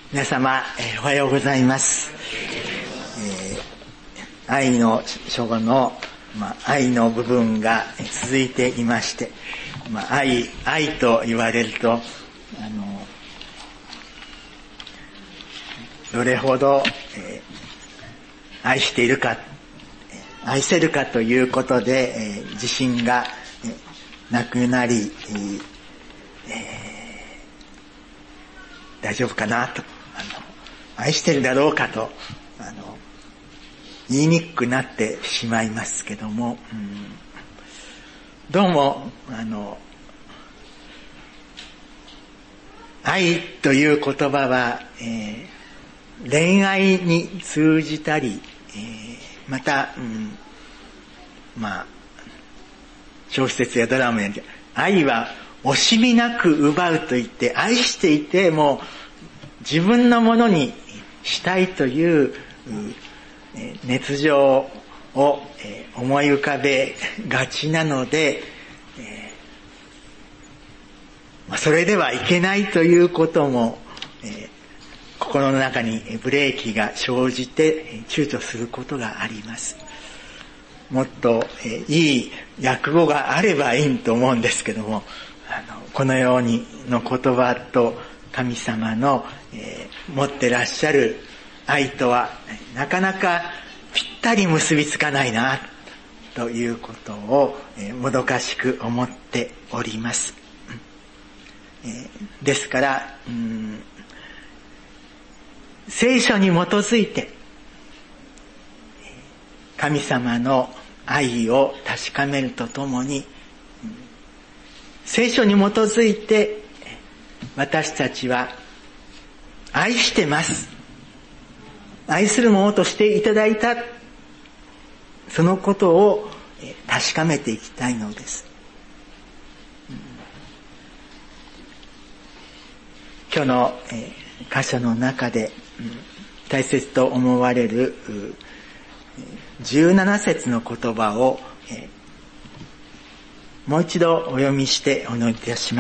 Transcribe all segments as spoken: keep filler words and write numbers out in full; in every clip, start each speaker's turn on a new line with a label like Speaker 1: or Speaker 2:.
Speaker 1: 皆様、えー、おはようございます。えー、愛の書の、まあ、愛の部分が続いていまして、まあ、愛、愛と言われると、あの、どれほど、えー、愛しているか、愛せるかということで、えー、自信が、えー、なくなり、えーえー、大丈夫かなと、あの、愛してるだろうかと、あの、言いにくくなってしまいますけども、うん、どうも、あの、愛という言葉は、えー、恋愛に通じたり、えー、また、うん、まあ、小説やドラマや愛は惜しみなく奪うと言って、愛していても自分のものにしたいという熱情を思い浮かべがちなので、それではいけないということも心の中にブレーキが生じて躊躇することがあります。もっといい訳語があればいいと思うんですけども、あのこのようにの言葉と神様の、えー、持ってらっしゃる愛とはなかなかぴったり結びつかないなということを、えー、もどかしく思っております。えー、ですから、うん、聖書に基づいて神様の愛を確かめるとともに、聖書に基づいて私たちは愛してます。愛するものとしていただいた。そのことを確かめていきたいのです。今日の箇所の中で大切と思われるじゅうなな節の言葉をもう一度お読みしてお祈りいたします。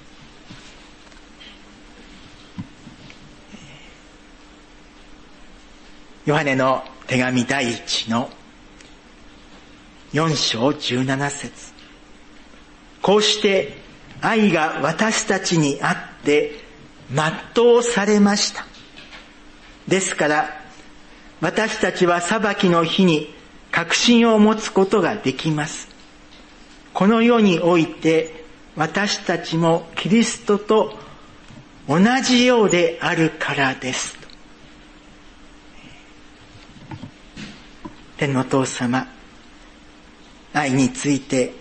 Speaker 1: ヨハネの手紙第一のよん章じゅうなな節。こうして愛が私たちにあって全うされました。ですから私たちは裁きの日に確信を持つことができます。この世において私たちもキリストと同じようであるからです。天のお父様、愛について、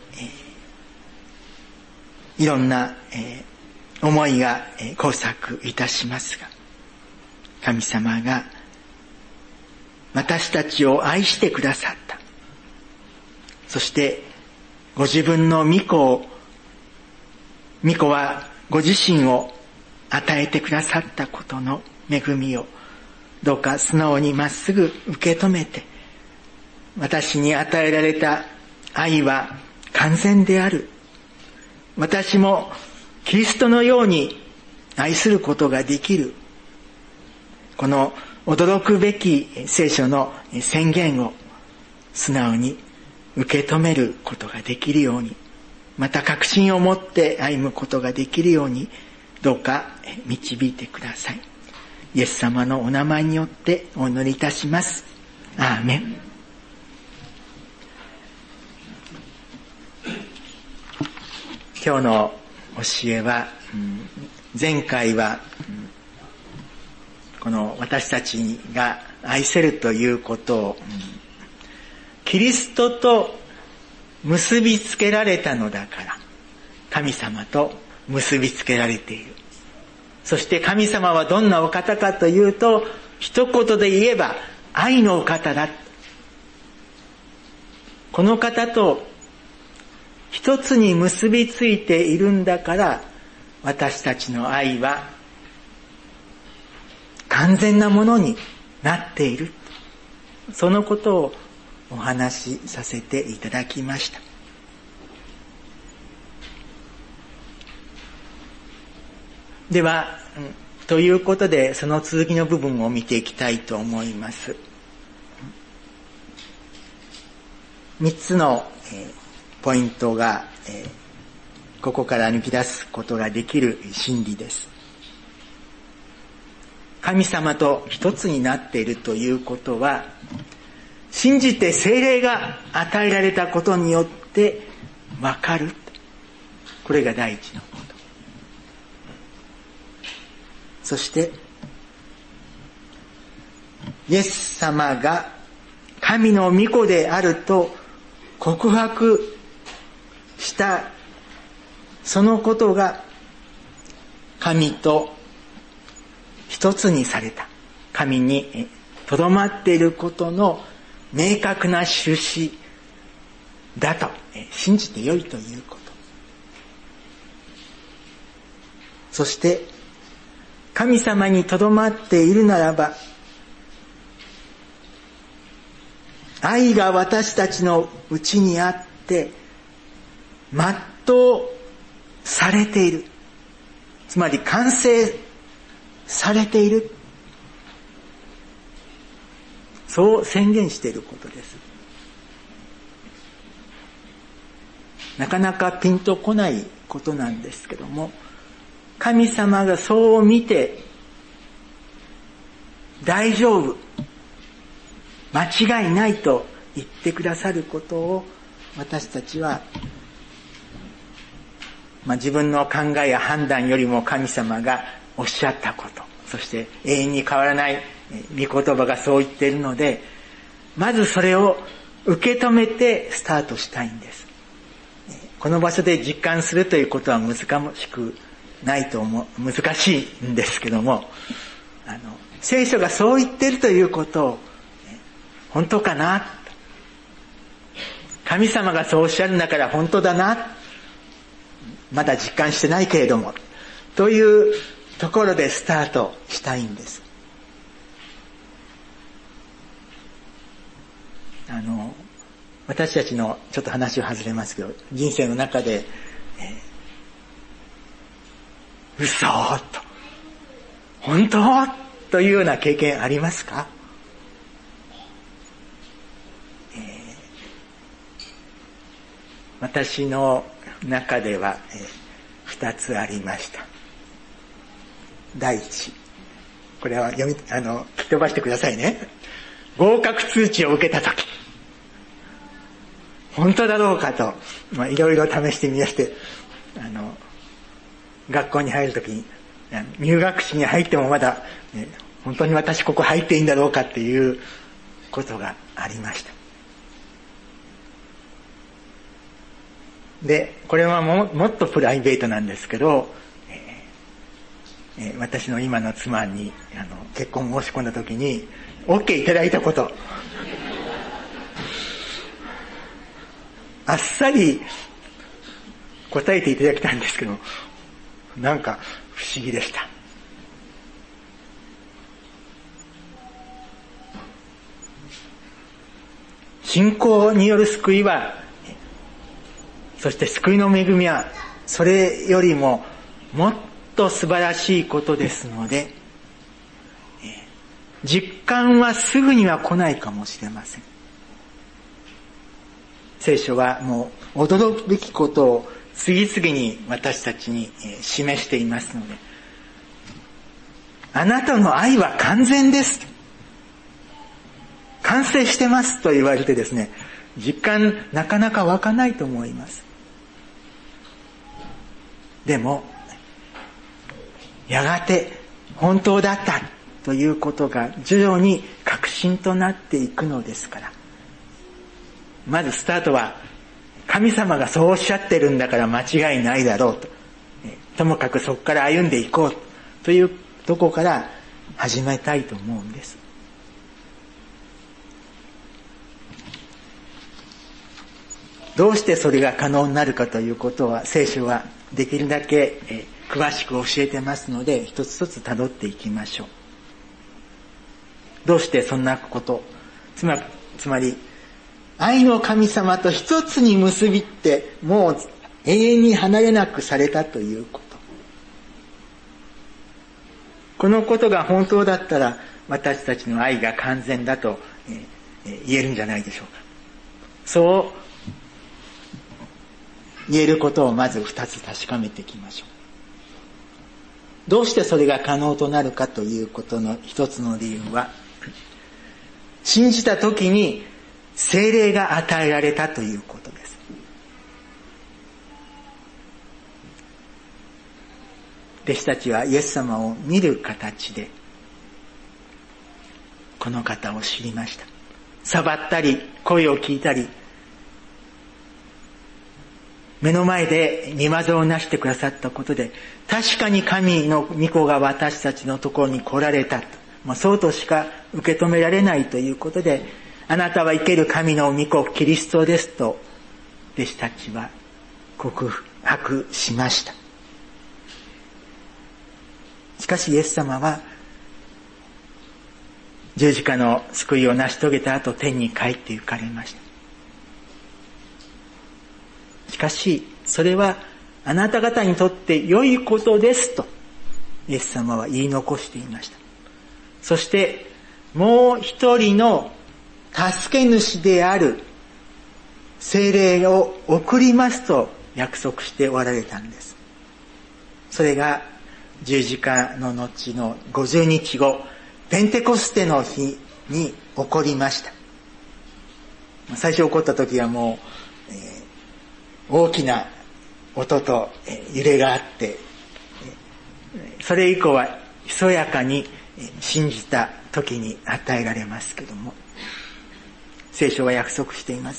Speaker 1: えー、いろんな、えー、思いが、えー、交錯いたしますが、神様が私たちを愛してくださった。そしてご自分の御子を、御子はご自身を与えてくださったことの恵みをどうか素直にまっすぐ受け止めて、私に与えられた愛は完全である。私もキリストのように愛することができる。この驚くべき聖書の宣言を素直に受け止めることができるように、また確信を持って歩むことができるように、どうか導いてください。イエス様のお名前によってお祈りいたします。アーメン。今日の教えは、前回はこの私たちが愛せるということをキリストと結びつけられたのだから神様と結びつけられている。そして神様はどんなお方かというと、一言で言えば愛のお方だ。この方と一つに結びついているんだから、私たちの愛は完全なものになっている。そのことをお話しさせていただきました。では、 ということで、その続きの部分を見ていきたいと思います。三つの、えー、ポイントが、えー、ここから抜き出すことができる真理です。神様と一つになっているということは、信じて聖霊が与えられたことによってわかる。これが第一のこと。そして、イエス様が神の御子であると告白したそのことが神と一つにされた。神にとどまっていることの明確な印だと信じてよいということ。そして神様にとどまっているならば、愛が私たちのうちにあって全うされている。つまり完成されている。そう宣言していることです。なかなかピンとこないことなんですけども、神様がそう見て大丈夫、間違いないと言ってくださることを私たちは、まあ、自分の考えや判断よりも神様がおっしゃったこと、そして永遠に変わらない御言葉がそう言っているので、まずそれを受け止めてスタートしたいんです。この場所で実感するということは難しくないと思う、難しいんですけども、あの聖書がそう言っているということを本当かな、神様がそうおっしゃるんだから本当だな、まだ実感してないけれどもというところでスタートしたいんです。あの私たちのちょっと話を外れますけど、人生の中で、えー、嘘と本当というような経験ありますか？えー、私の中では、えー、二つありました。第一、これは読みあの聞き飛ばしてくださいね。合格通知を受けたとき、本当だろうかと、まあ、いろいろ試してみまして、あの学校に入るときに入学式に入ってもまだ、ね、本当に私ここ入っていいんだろうかっていうことがありました。で、これは も, もっとプライベートなんですけど、えーえー、私の今の妻にあの結婚申し込んだときに OK いただいたこと、あっさり答えていただきたんですけど、なんか不思議でした。信仰による救いは、そして救いの恵みはそれよりももっと素晴らしいことですので、実感はすぐには来ないかもしれません。聖書はもう驚くべきことを次々に私たちに示していますので、あなたの愛は完全です、完成してますと言われてですね、実感なかなか湧かないと思います。でもやがて本当だったということが徐々に確信となっていくのですから、まずスタートは神様がそうおっしゃってるんだから間違いないだろうと、ともかくそこから歩んでいこうというところから始めたいと思うんです。どうしてそれが可能になるかということは聖書はできるだけ詳しく教えてますので、一つ一つ辿っていきましょう。どうしてそんなこと、つまり、つまり愛の神様と一つに結びってもう永遠に離れなくされたということ。 このことが本当だったら、私たちの愛が完全だと言えるんじゃないでしょうか。そう言えることをまず二つ確かめていきましょう。どうしてそれが可能となるかということの一つの理由は、信じた時に聖霊が与えられたということです。弟子たちはイエス様を見る形でこの方を知りました。触ったり声を聞いたり、目の前で御業をなしてくださったことで、確かに神の御子が私たちのところに来られたと、まあ、そうとしか受け止められないということで、あなたは生ける神の御子キリストですと弟子たちは告白しました。しかしイエス様は十字架の救いを成し遂げた後、天に帰って行かれました。しかしそれはあなた方にとって良いことですとイエス様は言い残していました。そしてもう一人の助け主である聖霊を送りますと約束しておられたんです。それが十字架の後のごじゅうにちご、ペンテコステの日に起こりました。最初起こった時はもう、えー、大きな音と、えー、揺れがあって、えー、それ以降はひそやかに信じた時に与えられますけども、聖書は約束しています。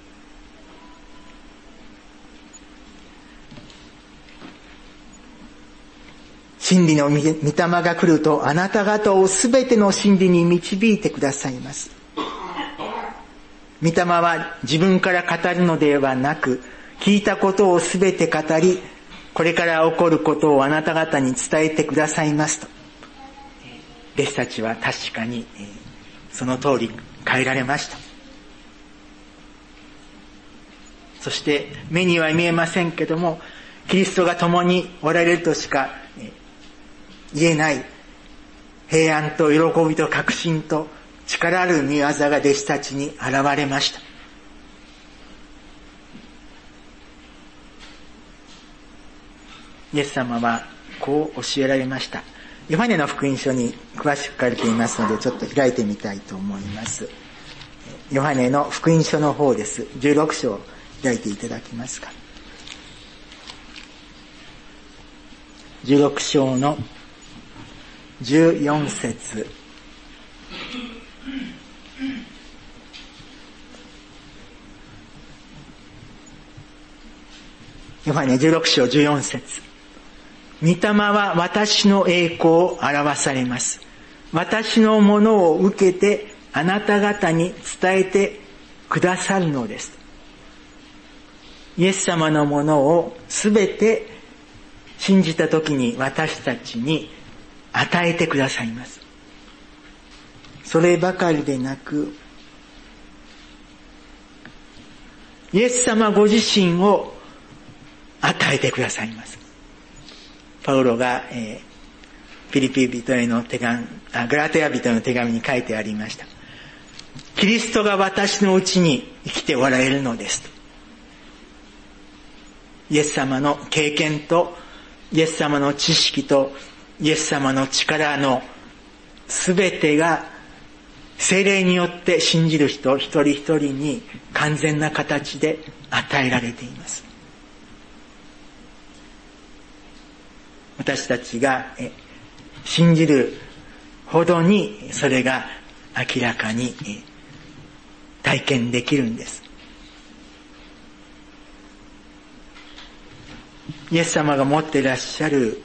Speaker 1: 真理の御霊が来るとあなた方をすべての真理に導いてくださいます。御霊は自分から語るのではなく、聞いたことをすべて語り、これから起こることをあなた方に伝えてくださいますと。弟子たちは確かにその通り変えられました。そして目には見えませんけども、キリストが共におられるとしか言えない平安と喜びと確信と力ある御業が弟子たちに現れました。イエス様はこう教えられました。ヨハネの福音書に詳しく書かれていますので、ちょっと開いてみたいと思います。ヨハネの福音書の方です。じゅうろく章を開いていただけますか。じゅうろく章のじゅうよん節。ヨハネじゅうろく章じゅうよん節。御霊は私の栄光を表されます。私のものを受けてあなた方に伝えてくださるのです。イエス様のものをすべて信じたときに私たちに与えてくださいます。そればかりでなく、イエス様ご自身を与えてくださいます。パウロが、えー、ピリピ人への手紙、あ、ガラテヤ人への手紙に書いてありました。キリストが私のうちに生きておられるのですと。イエス様の経験とイエス様の知識とイエス様の力のすべてが聖霊によって信じる人一人一人に完全な形で与えられています。私たちが信じるほどにそれが明らかに体験できるんです。イエス様が持っていらっしゃる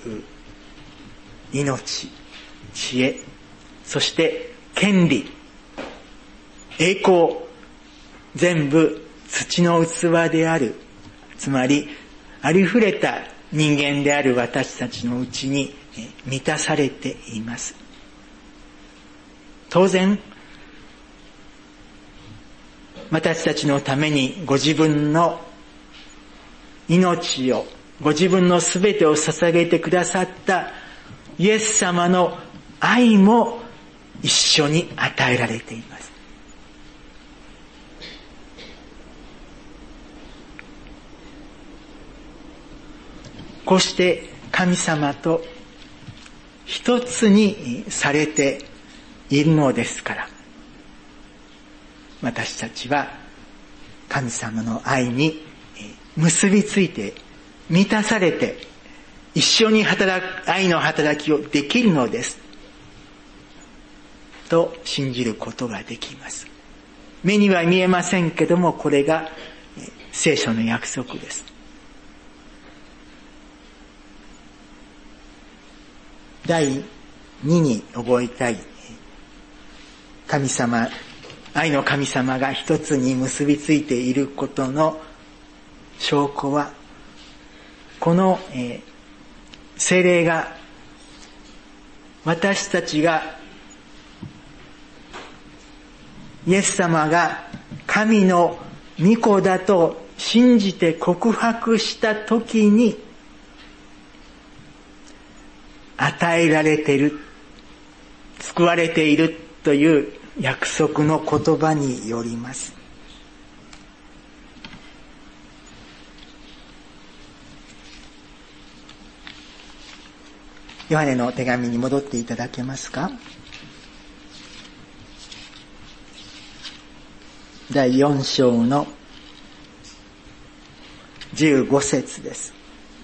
Speaker 1: 命、知恵、そして権利、栄光、全部土の器である。つまりありふれた人間である私たちのうちに満たされています。当然私たちのためにご自分の命を、ご自分のすべてを捧げてくださったイエス様の愛も一緒に与えられています。こうして神様と一つにされているのですから、私たちは神様の愛に結びついて満たされて一緒に働く愛の働きをできるのですと信じることができます。目には見えませんけども、これが聖書の約束です。第二に覚えたい神様、愛の神様が一つに結びついていることの証拠は、この、えー、聖霊が私たちがイエス様が神の御子だと信じて告白したときに与えられている、救われているという約束の言葉によります。ヨハネの手紙に戻っていただけますか。だいよん章のじゅうご節です。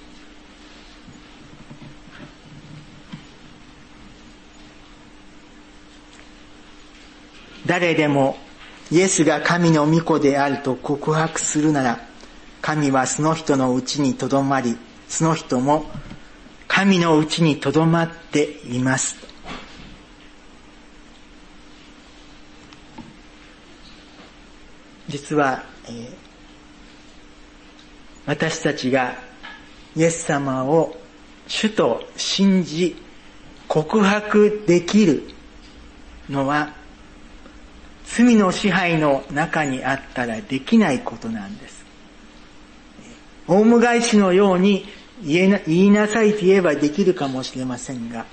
Speaker 1: 誰でもイエスが神の御子であると告白するなら、神はその人のうちにとどまり、その人も神のうちにとどまっています。実は、えー、私たちがイエス様を主と信じ告白できるのは、罪の支配の中にあったらできないことなんです。オウム返しのように言えな、言いなさいと言えばできるかもしれませんが、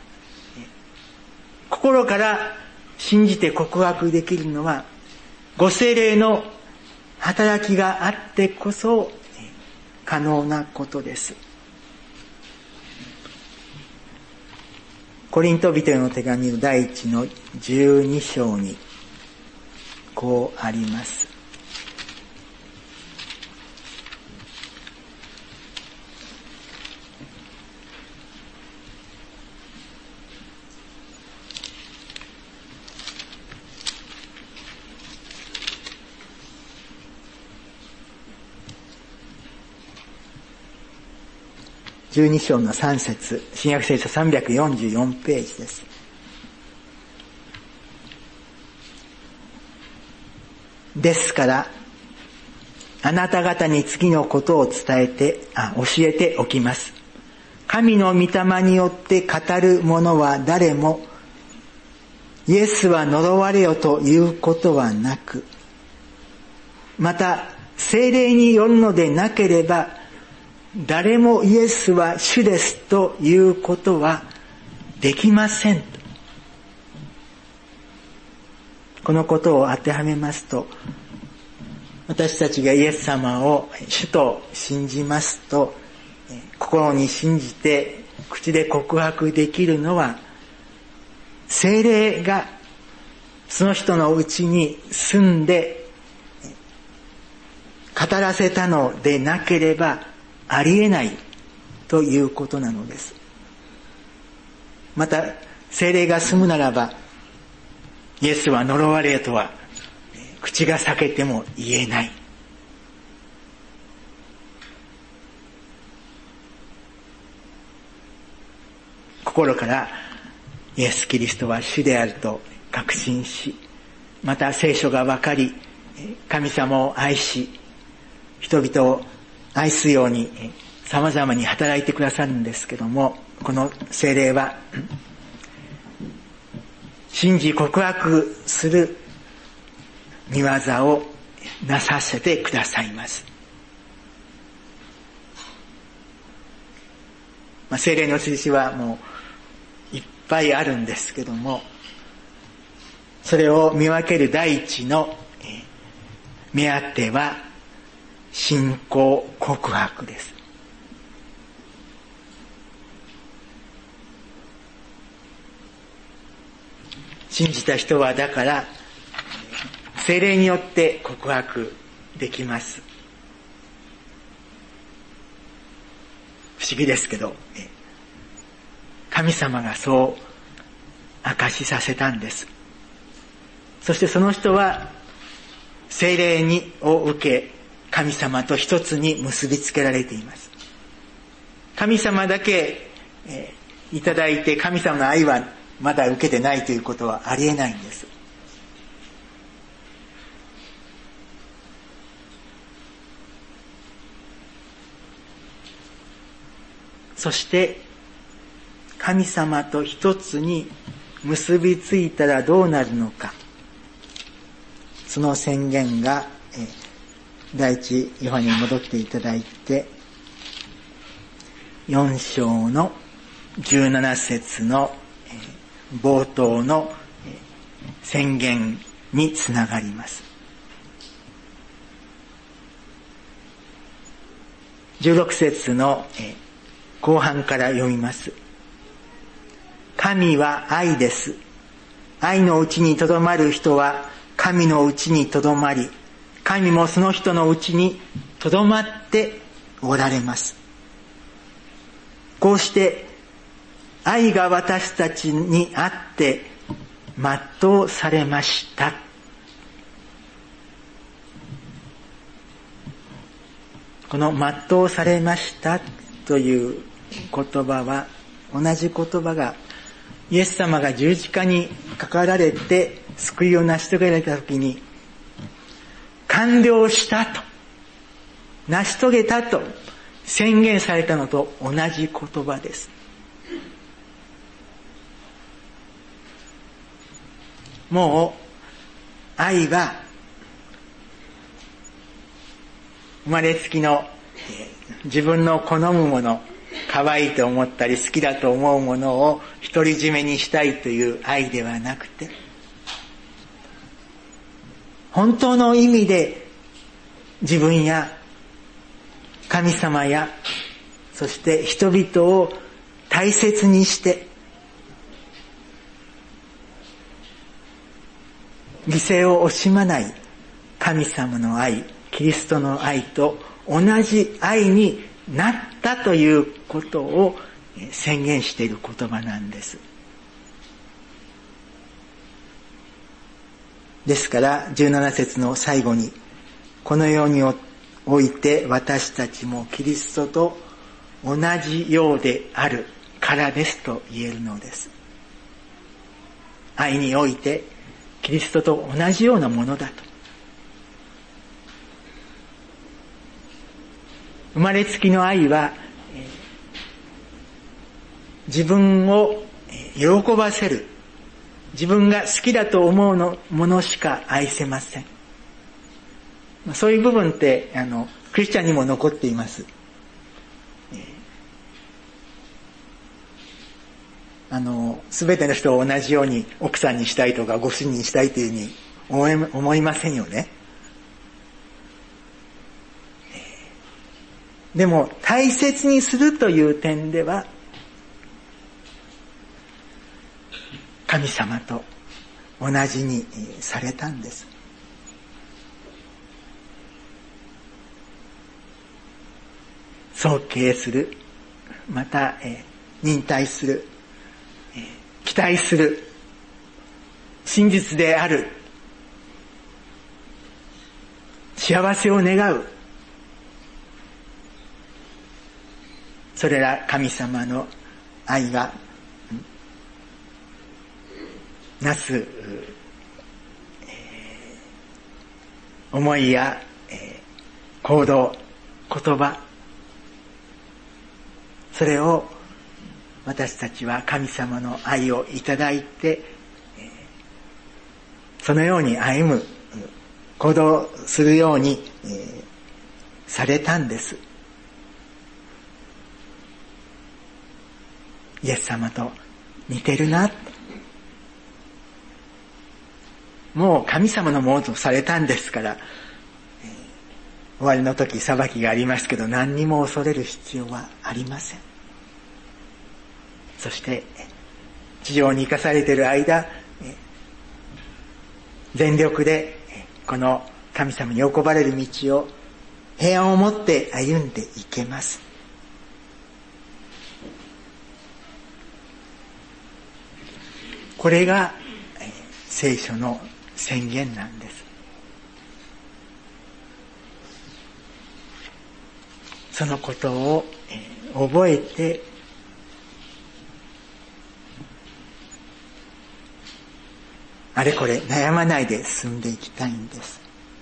Speaker 1: 心から信じて告白できるのは、ご聖霊の働きがあってこそ可能なことです。コリント人への手紙の第一のじゅうに章にこうあります。じゅうに章のさん節、新約聖書さんびゃくよんじゅうよんページです。ですから、あなた方に次のことを伝えて、あ、教えておきます。神の御霊によって語る者は誰も、イエスは呪われよということはなく、また、聖霊によるのでなければ、誰もイエスは主ですということはできません。このことを当てはめますと、私たちがイエス様を主と信じますと、心に信じて口で告白できるのは、聖霊がその人のうちに住んで語らせたのでなければありえないということなのです。また、聖霊が住むならば、イエスは呪われとは口が裂けても言えない。心からイエス・キリストは主であると確信し、また聖書が分かり、神様を愛し、人々を愛すように様々に働いてくださるんですけども、この聖霊は信じ告白する御業をなさせてくださいます。まあ、聖霊の印はもういっぱいあるんですけども、それを見分ける第一の目当ては信仰告白です。信じた人はだから聖霊によって告白できます。不思議ですけど、神様がそう証しさせたんです。そしてその人は聖霊にを受け、神様と一つに結びつけられています。神様だけ、えー、いただいて神様の愛はまだ受けてないということはありえないんです。そして神様と一つに結びついたらどうなるのか、その宣言が第一ヨハネに戻っていただいて、よん章のじゅうなな節の冒頭の宣言につながります。じゅうろく節の後半から読みます。神は愛です。愛のうちにとどまる人は神のうちにとどまり、神もその人のうちにとどまっておられます。こうして愛が私たちにあって全うされました。この全うされましたという言葉は、同じ言葉がイエス様が十字架にかかられて救いを成し遂げられたときに、完了したと、成し遂げたと宣言されたのと同じ言葉です。もう愛は生まれつきの自分の好むもの、可愛いと思ったり好きだと思うものを独り占めにしたいという愛ではなくて、本当の意味で自分や神様やそして人々を大切にして犠牲を惜しまない神様の愛、キリストの愛と同じ愛になったということを宣言している言葉なんです。ですからじゅうなな節の最後に、このようにおいて私たちもキリストと同じようであるからですと言えるのです。愛においてキリストと同じようなものだと。生まれつきの愛は自分を喜ばせる、自分が好きだと思うのものしか愛せません。そういう部分ってあのクリスチャンにも残っています。あの全ての人を同じように奥さんにしたいとかご主人にしたいというふうに思い、思いませんよね。でも大切にするという点では神様と同じにされたんです。尊敬する、また、えー、忍耐する、えー、期待する、真実である、幸せを願う、それら神様の愛がなす、えー、思いや、えー、行動、言葉、それを私たちは神様の愛をいただいて、えー、そのように歩む、行動するように、えー、されたんです。イエス様と似てるなって。もう神様のものとされたんですから、えー、終わりの時裁きがありますけど、何にも恐れる必要はありません。そして地上に生かされている間、全力でこの神様に喜ばれる道を平安を持って歩んでいけます。これが聖書の宣言なんです。そのことを覚えて、あれこれ悩まないで進んでいきたいんです。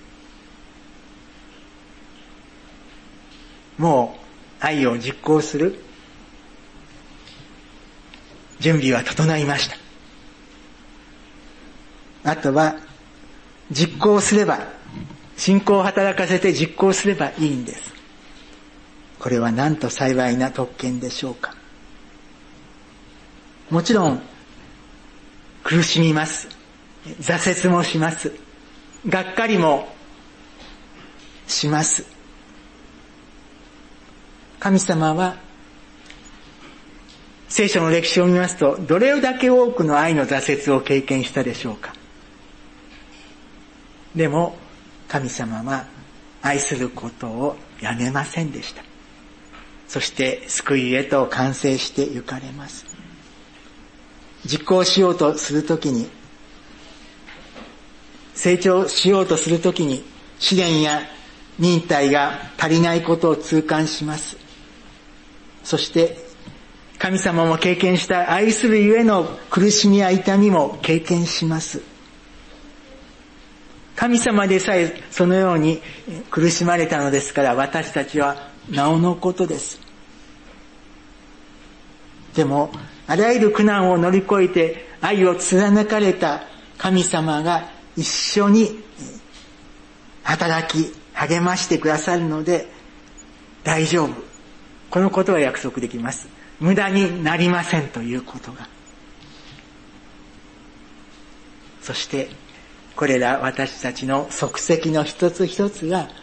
Speaker 1: もう愛を実行する準備は整いました。あとは実行すれば、信仰を働かせて実行すればいいんです。これはなんと幸いな特権でしょうか。もちろん苦しみます。挫折もします。がっかりもします。神様は聖書の歴史を見ますと、どれだけ多くの愛の挫折を経験したでしょうか。でも神様は愛することをやめませんでした。そして救いへと完成して行かれます。実行しようとするときに、成長しようとするときに、試練や忍耐が足りないことを痛感します。そして神様も経験した愛するゆえの苦しみや痛みも経験します。神様でさえそのように苦しまれたのですから、私たちはなおのことです。でもあらゆる苦難を乗り越えて愛を貫かれた神様が一緒に働き励ましてくださるので大丈夫。このことは約束できます。無駄になりませんということが。そしてこれら私たちの足跡の一つ一つが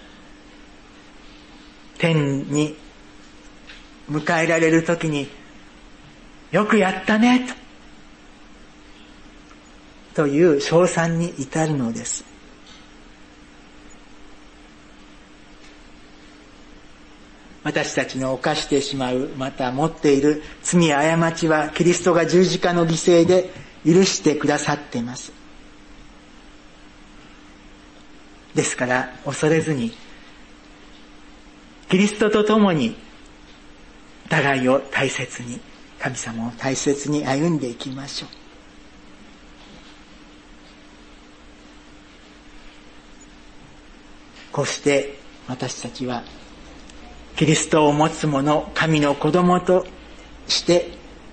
Speaker 1: 天に迎えられるときに、よくやったねと、という称賛に至るのです。私たちの犯してしまう、また持っている罪や過ちはキリストが十字架の犠牲で許してくださっています。ですから恐れずに、キリストと共に互いを大切に、神様を大切に歩んでいきましょう。こうして私たちはキリストを持つ者、神の子供として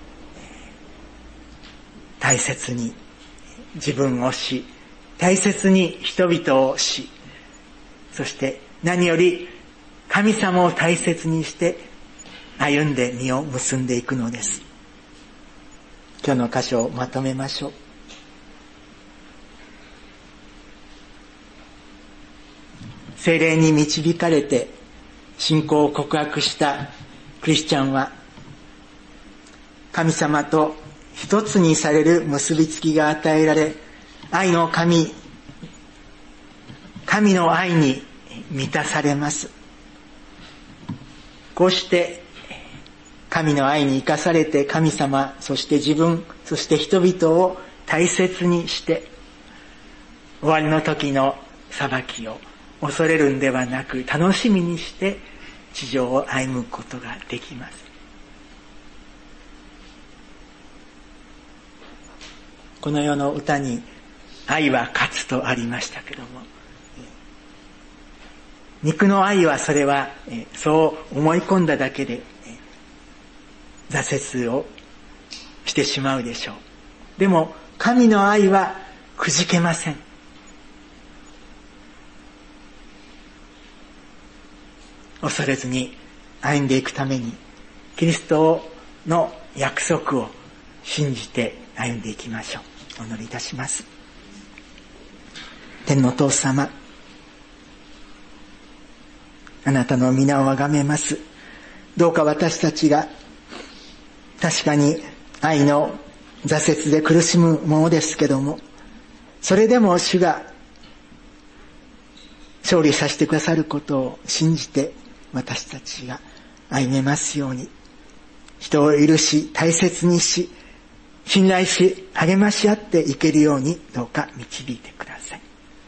Speaker 1: 大切に自分をし、大切に人々をし、そして何より神様を大切にして歩んで実を結んでいくのです。今日の箇所をまとめましょう。聖霊に導かれて信仰を告白したクリスチャンは、神様と一つにされる結びつきが与えられ、愛の神、神の愛に満たされます。こうして神の愛に生かされて、神様、そして自分、そして人々を大切にして、終わりの時の裁きを恐れるんではなく、楽しみにして地上を歩むことができます。この世の歌に愛は勝つとありましたけども、肉の愛はそれはそう思い込んだだけで挫折をしてしまうでしょう。でも神の愛はくじけません。恐れずに歩んでいくために、キリストの約束を信じて歩んでいきましょう。お祈りいたします。天のお父様、あなたの皆をあがめます。どうか私たちが確かに愛の挫折で苦しむものですけども、それでも主が勝利させてくださることを信じて私たちが歩めますように、人を許し大切にし信頼し励まし合っていけるようにどうか導いてください。